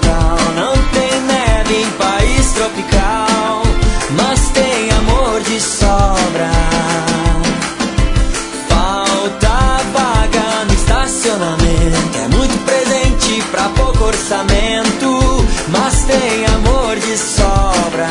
Natal. Não tem neve em país tropical, mas tem amor de sobra. Falta vaga no estacionamento, é muito presente pra pouco orçamento, mas tem amor de sobra.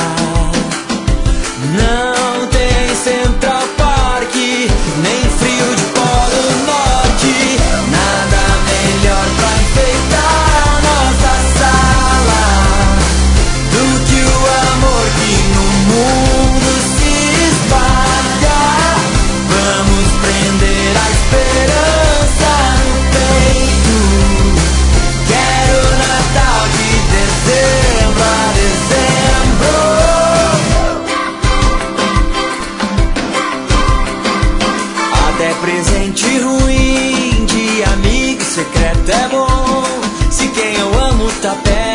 Não tem Central Park, nem frio de Polo Norte, nada melhor pra enfeitar a nossa sala do que o amor que no mundo se espalha. Vamos prender a esperança no peito. Quero Natal de dezembro a dezembro. Até presente ruim de amigo secreto é bom, se quem eu amo tá perto.